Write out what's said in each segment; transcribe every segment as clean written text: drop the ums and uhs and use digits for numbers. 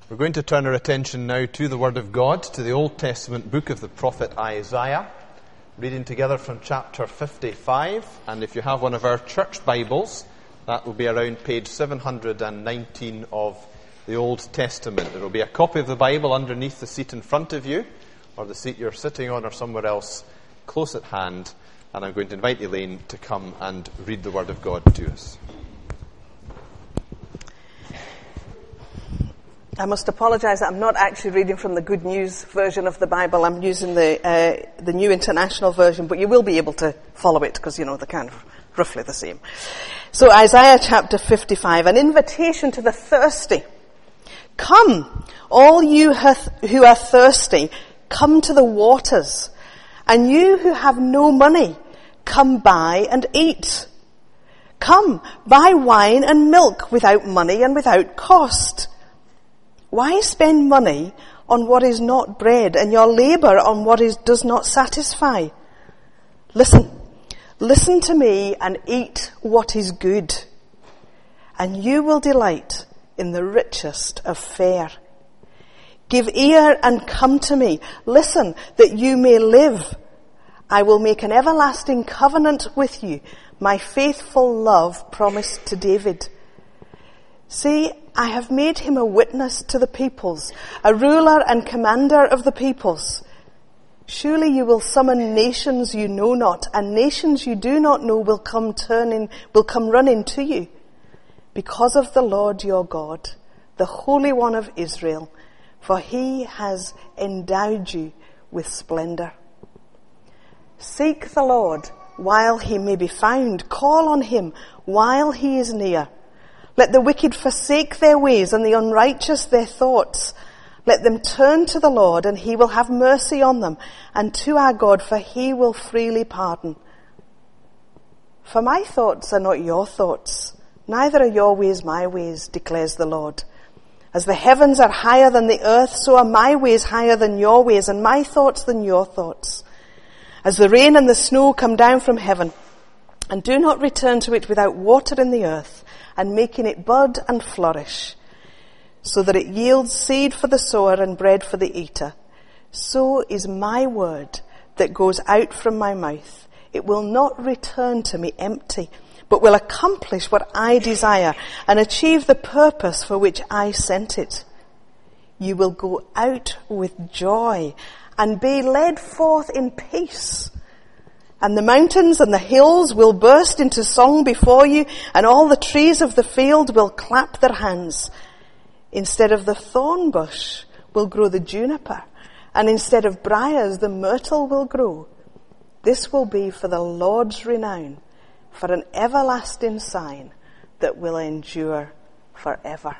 We're going to turn our attention now to the Word of God, to the Old Testament book of the prophet Isaiah, reading together from chapter 55. And if you have one of our church Bibles, that will be around page 719 of the Old Testament. There will be a copy of the Bible underneath the seat in front of you, or the seat you're sitting on, or somewhere else close at hand. And I'm going to invite Elaine to come and read the Word of God to us. I must apologise that I'm not actually reading from the Good News version of the Bible. I'm using the New International Version, but you will be able to follow it because, they're kind of roughly the same. So Isaiah chapter 55, an invitation to the thirsty. Come, all you who are thirsty, come to the waters. And you who have no money, come buy and eat. Come, buy wine and milk without money and without cost. Why spend money on what is not bread and your labour on what does not satisfy? Listen to me and eat what is good, and you will delight in the richest of fare. Give ear and come to me. Listen that you may live. I will make an everlasting covenant with you, my faithful love promised to David. See, I have made him a witness to the peoples, a ruler and commander of the peoples. Surely you will summon nations you know not, and nations you do not know will come running to you. Because of the Lord your God, the Holy One of Israel, for he has endowed you with splendor. Seek the Lord while he may be found. Call on him while he is near. Let the wicked forsake their ways and the unrighteous their thoughts. Let them turn to the Lord, and he will have mercy on them, and to our God, for he will freely pardon. For my thoughts are not your thoughts, neither are your ways my ways, declares the Lord. As the heavens are higher than the earth, so are my ways higher than your ways, and my thoughts than your thoughts. As the rain and the snow come down from heaven, and do not return to it without water in the earth, and making it bud and flourish, so that it yields seed for the sower and bread for the eater, so is my word that goes out from my mouth. It will not return to me empty, but will accomplish what I desire and achieve the purpose for which I sent it. You will go out with joy and be led forth in peace. And the mountains and the hills will burst into song before you, and all the trees of the field will clap their hands. Instead of the thorn bush will grow the juniper, and instead of briars the myrtle will grow. This will be for the Lord's renown, for an everlasting sign that will endure forever.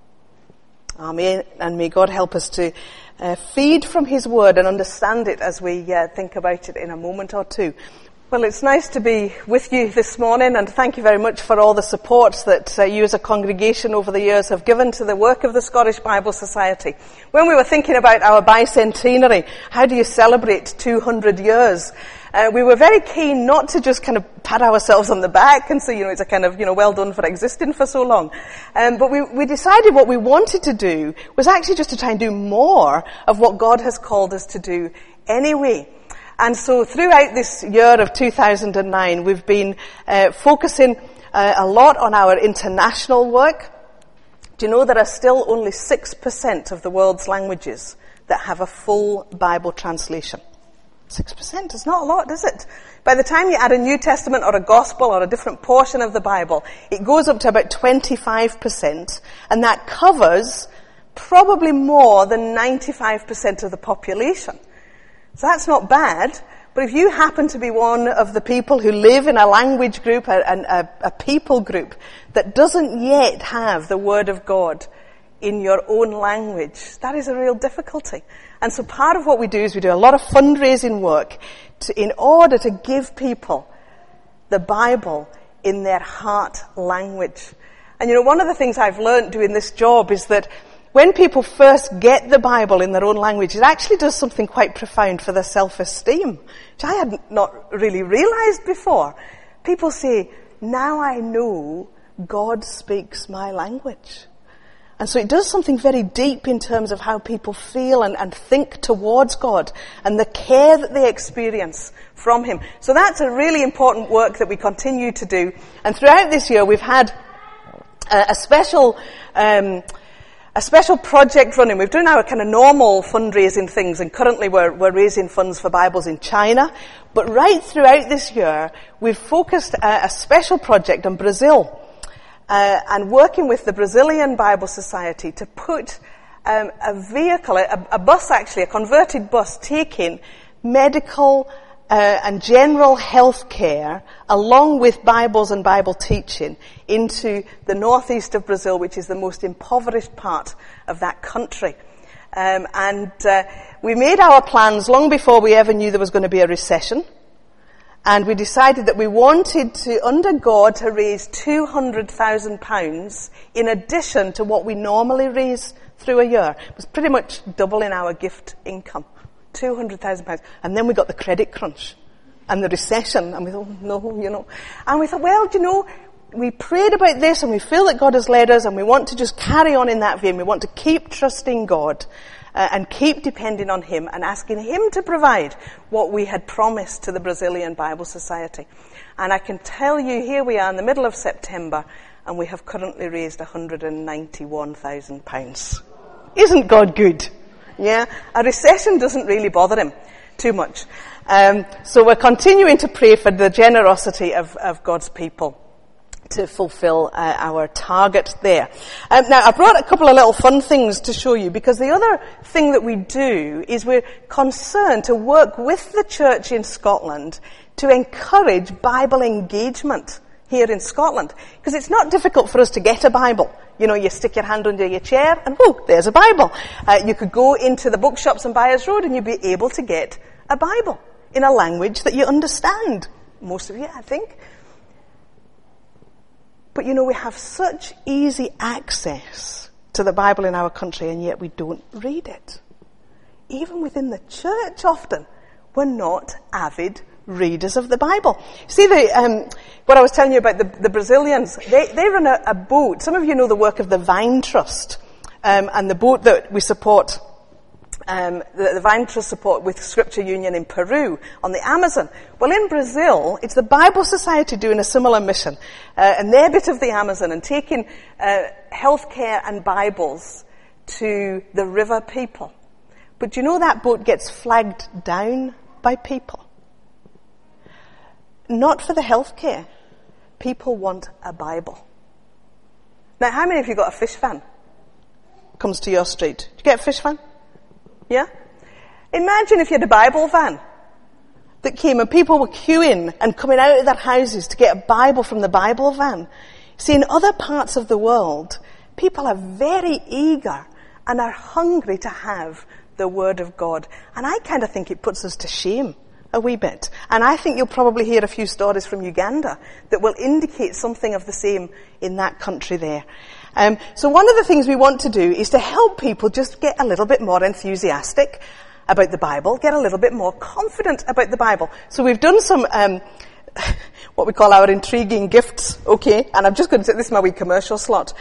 Amen. And may God help us to feed from his word and understand it as we think about it in a moment or two. Well, it's nice to be with you this morning, and thank you very much for all the support that you as a congregation over the years have given to the work of the Scottish Bible Society. When we were thinking about our bicentenary, how do you celebrate 200 years? We were very keen not to just kind of pat ourselves on the back and say, it's a kind of, well done for existing for so long. But we decided what we wanted to do was actually just to try and do more of what God has called us to do anyway. And so throughout this year of 2009, we've been focusing a lot on our international work. Do you know there are still only 6% of the world's languages that have a full Bible translation? 6% is not a lot, is it? By the time you add a New Testament or a Gospel or a different portion of the Bible, it goes up to about 25%, and that covers probably more than 95% of the population. So that's not bad, but if you happen to be one of the people who live in a language group, a people group that doesn't yet have the Word of God in your own language, that is a real difficulty. And so part of what we do is we do a lot of fundraising work in order to give people the Bible in their heart language. And one of the things I've learned doing this job is that when people first get the Bible in their own language, it actually does something quite profound for their self-esteem, which I had not really realized before. People say, now I know God speaks my language. And so it does something very deep in terms of how people feel and think towards God and the care that they experience from him. So that's a really important work that we continue to do. And throughout this year we've had a special project running. We've done our kind of normal fundraising things, and currently we're raising funds for Bibles in China. But right throughout this year, we've focused a special project on Brazil, and working with the Brazilian Bible Society to put a vehicle, a bus actually, a converted bus, taking medical and general health care along with Bibles and Bible teaching into the northeast of Brazil, which is the most impoverished part of that country. We made our plans long before we ever knew there was going to be a recession. And we decided that we wanted to, under God, to raise £200,000 in addition to what we normally raise through a year. It was pretty much doubling our gift income. £200,000. And then we got the credit crunch and the recession, and we thought, no. And we thought, well, we prayed about this and we feel that God has led us, and we want to just carry on in that vein. We want to keep trusting God and keep depending on him and asking him to provide what we had promised to the Brazilian Bible Society. And I can tell you, here we are in the middle of September, and we have currently raised £191,000. Isn't God good? Yeah, a recession doesn't really bother him too much. So we're continuing to pray for the generosity of God's people to fulfill our target there. Now, I brought a couple of little fun things to show you, because the other thing that we do is we're concerned to work with the church in Scotland to encourage Bible engagement here in Scotland. Because it's not difficult for us to get a Bible. You stick your hand under your chair and there's a Bible. You could go into the bookshops on Byers Road and you'd be able to get a Bible in a language that you understand. Most of you, I think. But we have such easy access to the Bible in our country, and yet we don't read it. Even within the church often, we're not avid readers of the Bible. See, what I was telling you about the Brazilians, they run a boat. Some of you know the work of the Vine Trust, and the boat that we support, the Vine Trust support with Scripture Union in Peru on the Amazon. Well, in Brazil, it's the Bible Society doing a similar mission, and their bit of the Amazon, and taking healthcare and Bibles to the river people. But that boat gets flagged down by people. Not for the healthcare. People want a Bible. Now, how many of you got a fish van? Comes to your street. Did you get a fish van? Yeah? Imagine if you had a Bible van that came and people were queuing and coming out of their houses to get a Bible from the Bible van. See, in other parts of the world, people are very eager and are hungry to have the Word of God. And I kind of think it puts us to shame a wee bit. And I think you'll probably hear a few stories from Uganda that will indicate something of the same in that country there. So one of the things we want to do is to help people just get a little bit more enthusiastic about the Bible, get a little bit more confident about the Bible. So we've done some, what we call our intriguing gifts, okay? And I'm just going to say, this is my wee commercial slot.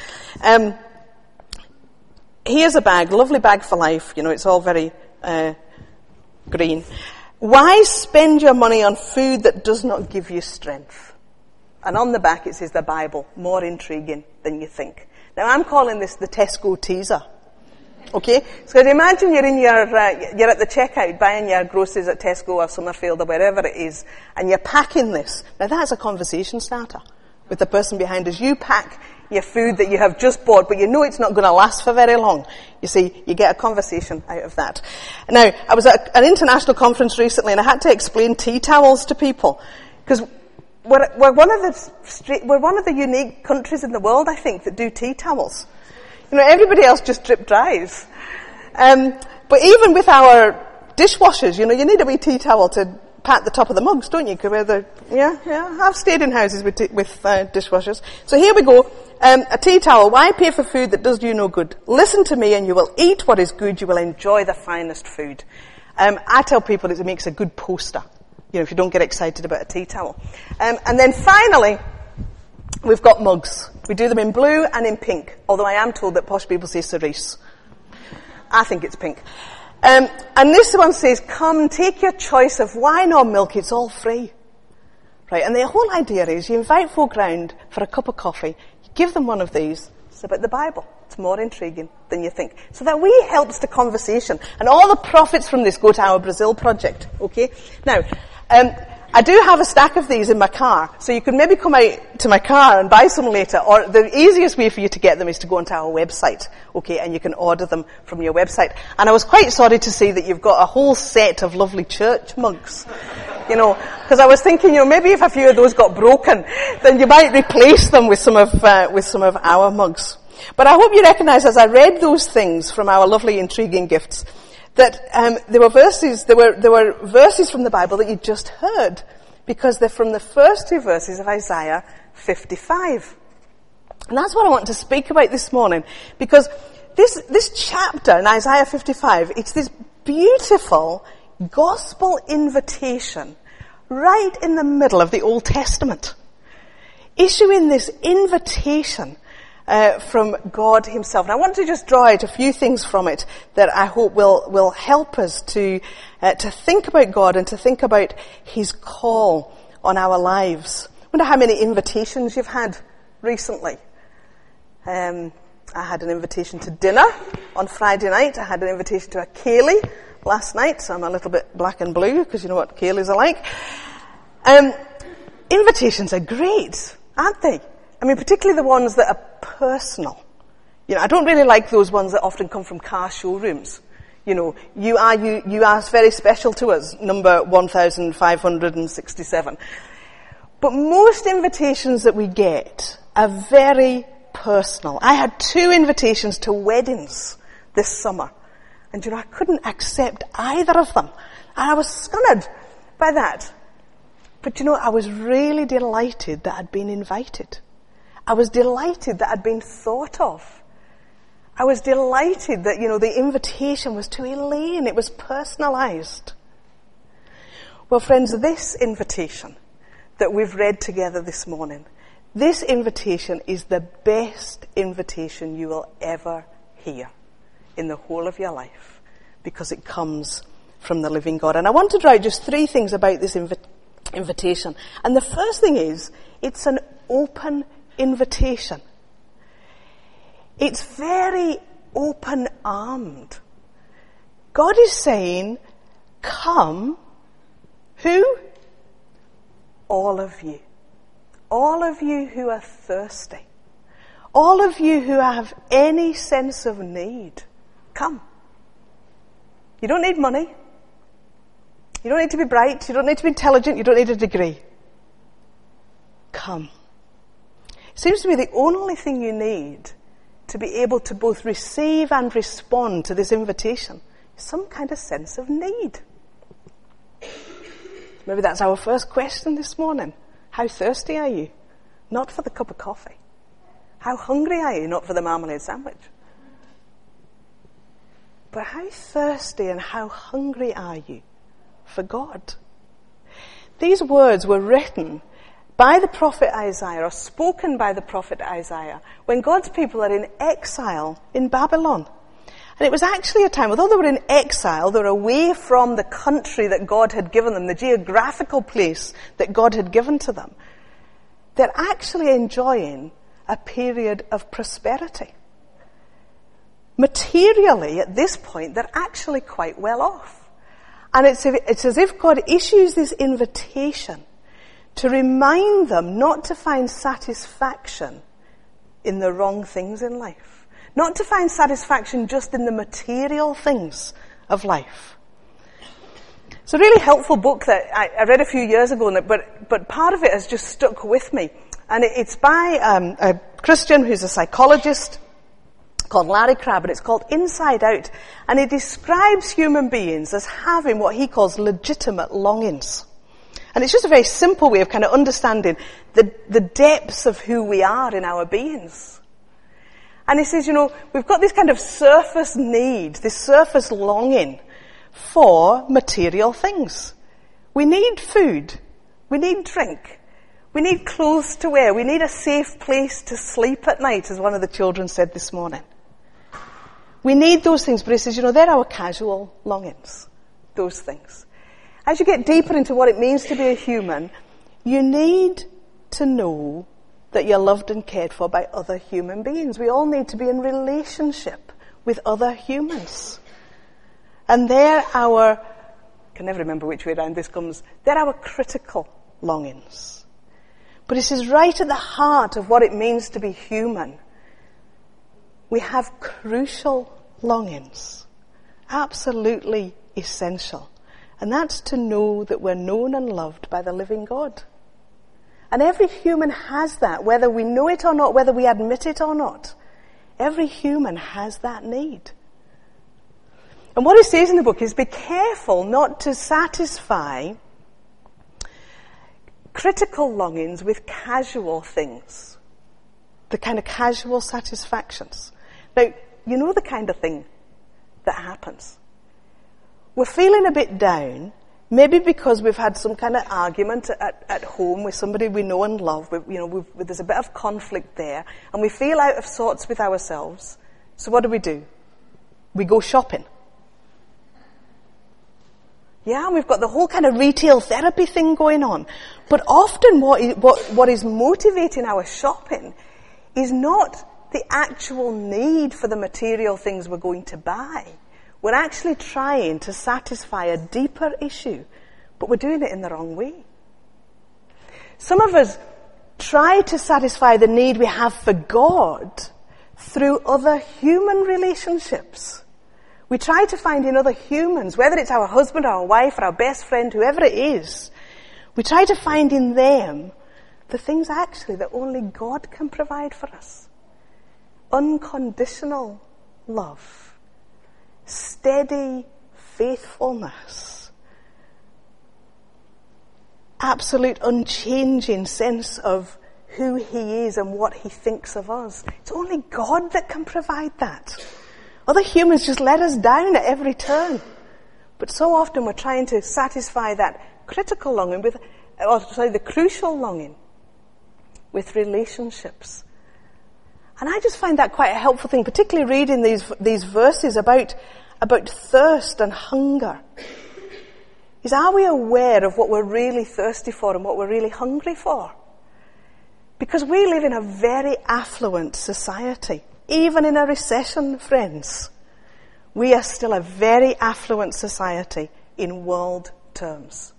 Here's a bag, lovely bag for life. It's all very green. Why spend your money on food that does not give you strength? And on the back it says the Bible, more intriguing than you think. Now I'm calling this the Tesco teaser. Okay? So imagine you're at the checkout buying your groceries at Tesco or Summerfield or wherever it is, and you're packing this. Now that's a conversation starter with the person behind us. You pack your food that you have just bought, but it's not going to last for very long. You see, you get a conversation out of that. Now, I was at an international conference recently, and I had to explain tea towels to people, because we're one of the unique countries in the world, I think, that do tea towels. Everybody else just drip dries. But even with our dishwashers, you need a wee tea towel to pat the top of the mugs, don't you? I've stayed in houses with dishwashers. So here we go. A tea towel. Why pay for food that does you no good? Listen to me and you will eat what is good. You will enjoy the finest food. I tell people it makes a good poster. If you don't get excited about a tea towel. And then finally, we've got mugs. We do them in blue and in pink, although I am told that posh people say cerise. I think it's pink. And this one says, come, take your choice of wine or milk, it's all free. Right, and the whole idea is you invite folk round for a cup of coffee, you give them one of these, it's about the Bible. It's more intriguing than you think. So that we helps the conversation. And all the profits from this go to our Brazil project, okay? Now, I do have a stack of these in my car, so you can maybe come out to my car and buy some later, or the easiest way for you to get them is to go onto our website, okay, and you can order them from your website. And I was quite sorry to see that you've got a whole set of lovely church mugs, you know, because I was thinking, you know, maybe if a few of those got broken, then you might replace them with some of our mugs. But I hope you recognise, as I read those things from our lovely, intriguing gifts, that there were verses from the Bible that you just heard, because they're from the first 2 verses of Isaiah 55. And that's what I want to speak about this morning, because this chapter in Isaiah 55, it's this beautiful gospel invitation right in the middle of the Old Testament, issuing this invitation from God himself. And I want to just draw out a few things from it that I hope will help us to think about God and to think about his call on our lives. I wonder how many invitations you've had recently. I had an invitation to dinner on Friday night. I had an invitation to a ceilidh last night, so I'm a little bit black and blue, because you know what ceilidhs are like. Invitations are great, aren't they? I mean, particularly the ones that are personal. You know, I don't really like those ones that often come from car showrooms. You know, you are very special to us, number 1567. But most invitations that we get are very personal. I had 2 invitations to weddings this summer. And you know, I couldn't accept either of them. And I was stunned by that. But you know, I was really delighted that I'd been invited. I was delighted that I'd been thought of. I was delighted that, you know, the invitation was to Elaine. It was personalised. Well, friends, this invitation that we've read together this morning, this invitation is the best invitation you will ever hear in the whole of your life, because it comes from the living God. And I want to draw out just 3 things about this invitation. And the first thing is, it's an open invitation. It's very open-armed. God is saying, come, who? All of you. All of you who are thirsty. All of you who have any sense of need. Come. You don't need money. You don't need to be bright. You don't need to be intelligent. You don't need a degree. Come. Seems to me the only thing you need to be able to both receive and respond to this invitation is some kind of sense of need. Maybe that's our first question this morning. How thirsty are you? Not for the cup of coffee. How hungry are you? Not for the marmalade sandwich. But how thirsty and how hungry are you for God? These words were written by the prophet Isaiah, or spoken by the prophet Isaiah, when God's people are in exile in Babylon. And it was actually a time, although they were in exile, they were away from the country that God had given them, the geographical place that God had given to them. They're actually enjoying a period of prosperity. Materially, at this point, they're actually quite well off. And it's as if God issues this invitation to remind them not to find satisfaction in the wrong things in life. Not to find satisfaction just in the material things of life. It's a really helpful book that I read a few years ago, but part of it has just stuck with me. And it's by a Christian who's a psychologist called Larry Crabb, and it's called Inside Out. And he describes human beings as having what he calls legitimate longings. And it's just a very simple way of kind of understanding the depths of who we are in our beings. And he says, you know, we've got this kind of surface need, this surface longing for material things. We need food. We need drink. We need clothes to wear. We need a safe place to sleep at night, as one of the children said this morning. We need those things, but he says, they're our casual longings, those things. As you get deeper into what it means to be a human, you need to know that you're loved and cared for by other human beings. We all need to be in relationship with other humans. And they're I can never remember which way around this comes, they're our critical longings. But he says right at the heart of what it means to be human, we have crucial longings, absolutely essential. And that's to know that we're known and loved by the living God. And every human has that, whether we know it or not, whether we admit it or not. Every human has that need. And what he says in the book is be careful not to satisfy critical longings with casual things. The kind of casual satisfactions. Now, you know the kind of thing that happens. We're feeling a bit down, maybe because we've had some kind of argument at home with somebody we know and love. There's a bit of conflict there, and we feel out of sorts with ourselves. So what do? We go shopping. Yeah, and we've got the whole kind of retail therapy thing going on. But often what is motivating our shopping is not the actual need for the material things we're going to buy. We're actually trying to satisfy a deeper issue, but we're doing it in the wrong way. Some of us try to satisfy the need we have for God through other human relationships. We try to find in other humans, whether it's our husband or our wife or our best friend, whoever it is, we try to find in them the things actually that only God can provide for us. Unconditional love, steady faithfulness, absolute unchanging sense of who he is and what he thinks of us. It's only God that can provide that. Other humans just let us down at every turn. But so often we're trying to satisfy that critical longing the crucial longing with relationships. And I just find that quite a helpful thing, particularly reading these verses about thirst and hunger. Is, are we aware of what we're really thirsty for and what we're really hungry for? Because we live in a very affluent society. Even in a recession, friends, we are still a very affluent society in world terms.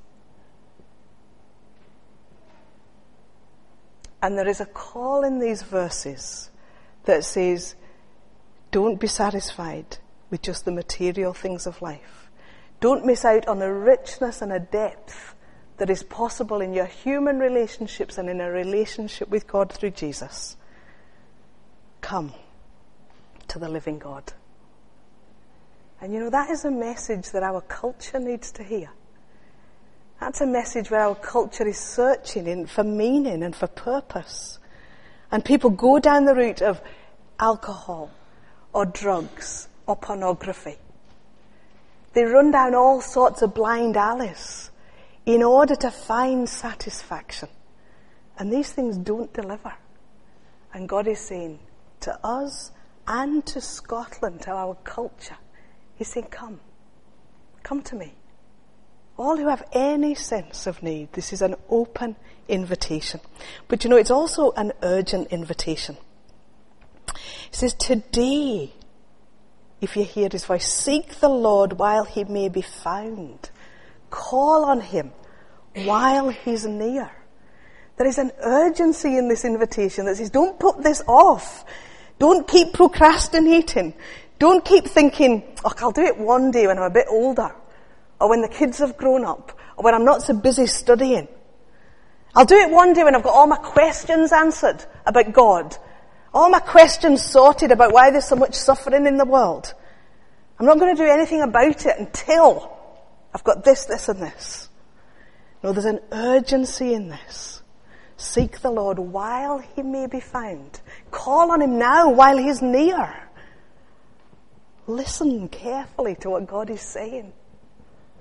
And there is a call in these verses that says, don't be satisfied with just the material things of life. Don't miss out on a richness and a depth that is possible in your human relationships and in a relationship with God through Jesus. Come to the living God. And that is a message that our culture needs to hear. That's a message where our culture is searching for meaning and for purpose. And people go down the route of alcohol or drugs or pornography. They run down all sorts of blind alleys in order to find satisfaction. And these things don't deliver. And God is saying to us and to Scotland, to our culture, he's saying, come to me. All who have any sense of need, this is an open invitation. But it's also an urgent invitation. He says, today, if you hear his voice, seek the Lord while he may be found. Call on him while he's near. There is an urgency in this invitation that says, don't put this off. Don't keep procrastinating. Don't keep thinking, I'll do it one day when I'm a bit older, or when the kids have grown up, or when I'm not so busy studying. I'll do it one day when I've got all my questions answered about God, all my questions sorted about why there's so much suffering in the world. I'm not going to do anything about it until I've got this, this, and this. No, there's an urgency in this. Seek the Lord while he may be found. Call on him now while he's near. Listen carefully to what God is saying.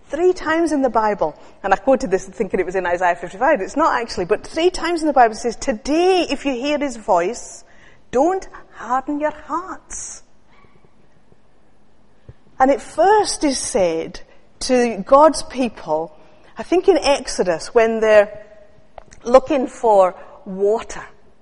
3 times in the Bible, and I quoted this thinking it was in Isaiah 55, it's not actually, but 3 times in the Bible it says, today if you hear his voice, don't harden your hearts. And it first is said to God's people, I think in Exodus, when they're looking for water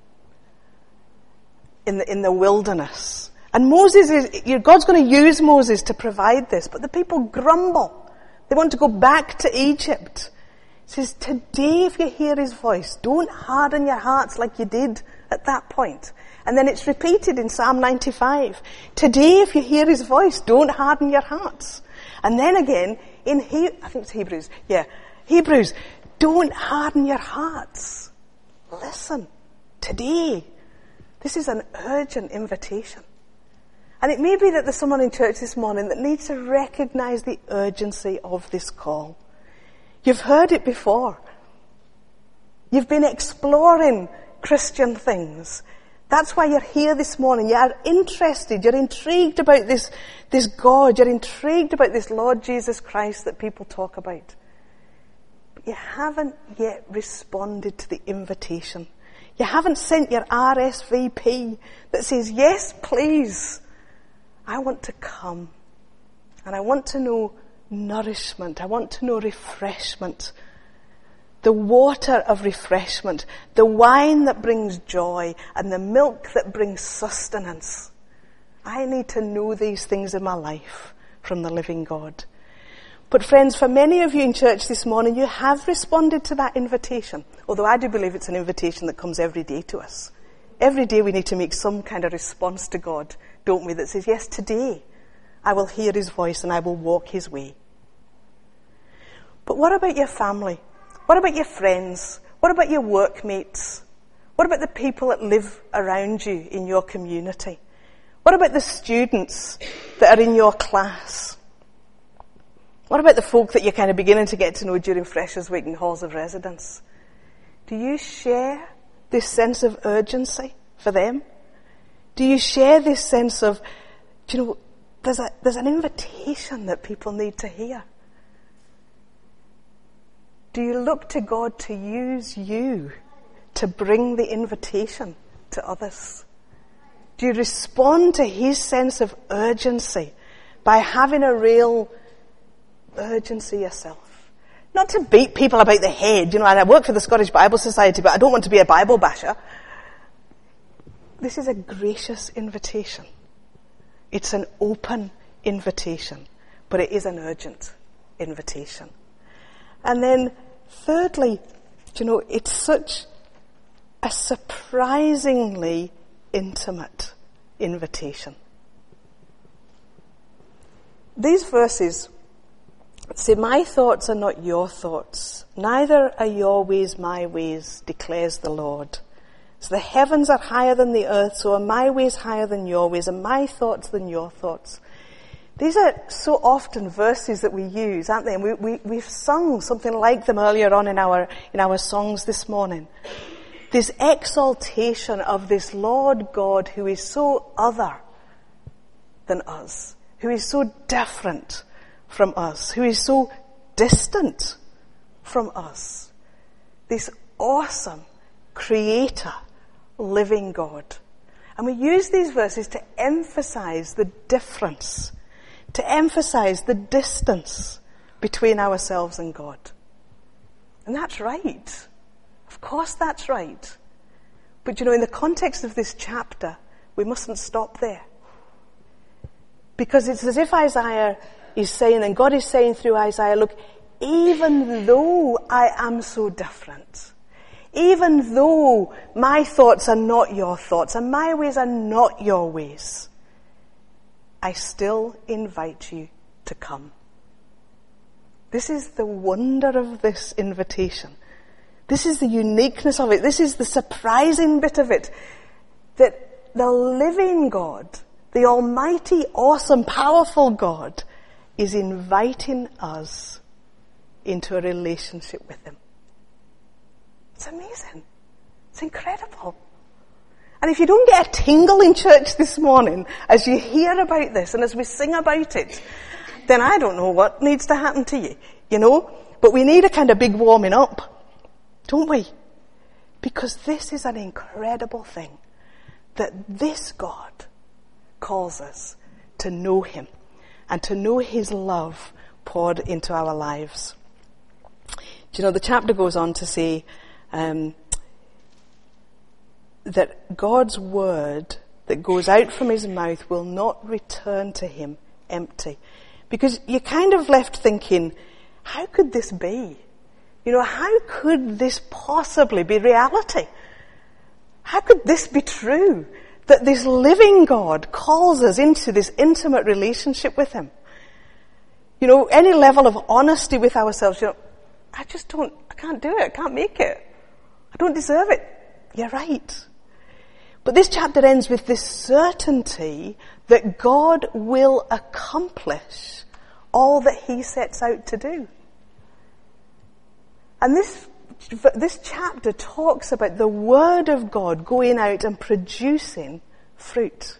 in the wilderness. And God's going to use Moses to provide this, but the people grumble. They want to go back to Egypt. It says, today if you hear his voice, don't harden your hearts like you did at that point. And then it's repeated in Psalm 95. Today if you hear his voice, don't harden your hearts. And then again, I think it's Hebrews. Yeah, Hebrews, don't harden your hearts. Listen, today. This is an urgent invitation. And it may be that there's someone in church this morning that needs to recognize the urgency of this call. You've heard it before. You've been exploring Christian things. That's why you're here this morning. You are interested. You're intrigued about this God. You're intrigued about this Lord Jesus Christ that people talk about. But you haven't yet responded to the invitation. You haven't sent your RSVP that says, yes, please. I want to come. And I want to know nourishment. I want to know refreshment. The water of refreshment. The wine that brings joy. And the milk that brings sustenance. I need to know these things in my life from the living God. But friends, for many of you in church this morning, you have responded to that invitation. Although I do believe it's an invitation that comes every day to us. Every day we need to make some kind of response to God, don't we, that says, yes, today I will hear his voice and I will walk his way. But what about your family? What about your friends? What about your workmates? What about the people that live around you in your community? What about the students that are in your class? What about the folk that you're kind of beginning to get to know during Freshers' Week in halls of residence? Do you share this sense of urgency for them? Do you share this sense of, there's an invitation that people need to hear? Do you look to God to use you to bring the invitation to others? Do you respond to his sense of urgency by having a real urgency yourself? Not to beat people about the head, and I work for the Scottish Bible Society, but I don't want to be a Bible basher. This is a gracious invitation. It's an open invitation, but it is an urgent invitation. And then, thirdly, it's such a surprisingly intimate invitation. These verses say, my thoughts are not your thoughts, neither are your ways my ways, declares the Lord. So the heavens are higher than the earth, so are my ways higher than your ways, and my thoughts than your thoughts. These are so often verses that we use, aren't they? And we've sung something like them earlier on in our songs this morning. This exaltation of this Lord God who is so other than us, who is so different from us, who is so distant from us. This awesome creator, living God. And we use these verses to emphasize the difference, to emphasize the distance between ourselves and God. And that's right. Of course that's right. But in the context of this chapter, we mustn't stop there. Because it's as if Isaiah is saying, and God is saying through Isaiah, look, even though I am so different, even though my thoughts are not your thoughts, and my ways are not your ways, I still invite you to come. This is the wonder of this invitation. This is the uniqueness of it. This is the surprising bit of it. That the living God, the almighty, awesome, powerful God, is inviting us into a relationship with him. It's amazing. It's incredible. And if you don't get a tingle in church this morning as you hear about this and as we sing about it, then I don't know what needs to happen to you, you know. But we need a kind of big warming up, don't we? Because this is an incredible thing, that this God calls us to know him and to know his love poured into our lives. Do you know, the chapter goes on to say that God's word that goes out from his mouth will not return to him empty. Because you're kind of left thinking, how could this be? You know, how could this possibly be reality? How could this be true? That this living God calls us into this intimate relationship with him. You know, any level of honesty with ourselves, you know, I can't do it, I can't make it. I don't deserve it. You're right. But this chapter ends with this certainty that God will accomplish all that he sets out to do. And this chapter talks about the word of God going out and producing fruit.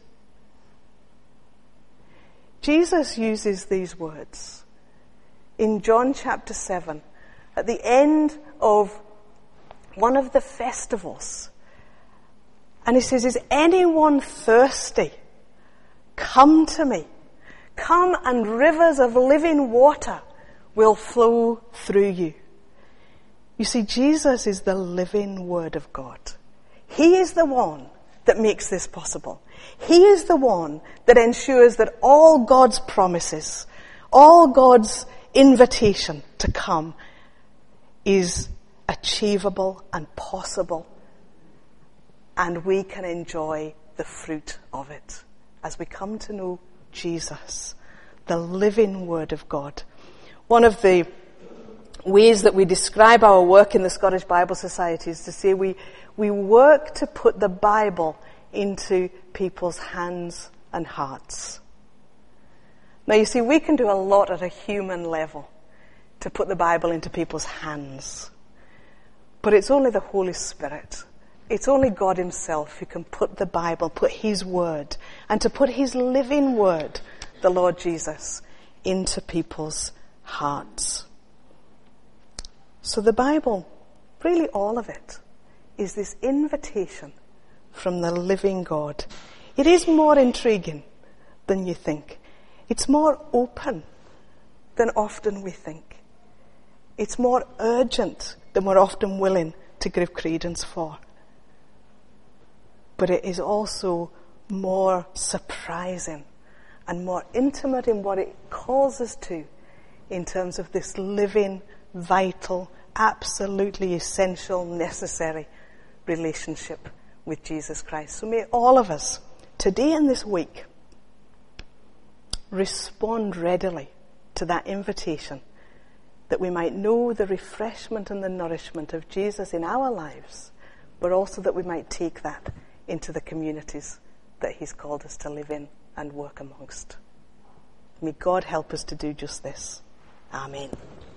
Jesus uses these words in John chapter 7 at the end of one of the festivals. And he says, is anyone thirsty? Come to me. Come and rivers of living water will flow through you. You see, Jesus is the living word of God. He is the one that makes this possible. He is the one that ensures that all God's promises, all God's invitation to come is achievable and possible. And we can enjoy the fruit of it as we come to know Jesus, the living word of God. One of the ways that we describe our work in the Scottish Bible Society is to say we work to put the Bible into people's hands and hearts. Now you see, we can do a lot at a human level to put the Bible into people's hands. But it's only the Holy Spirit, it's only God himself who can put the Bible, put his word, and to put his living word, the Lord Jesus, into people's hearts. So the Bible, really all of it, is this invitation from the living God. It is more intriguing than you think. It's more open than often we think. It's more urgent than we're often willing to give credence for. But it is also more surprising and more intimate in what it calls us to in terms of this living, vital, absolutely essential, necessary relationship with Jesus Christ. So may all of us, today and this week, respond readily to that invitation, that we might know the refreshment and the nourishment of Jesus in our lives, but also that we might take that into the communities that he's called us to live in and work amongst. May God help us to do just this. Amen.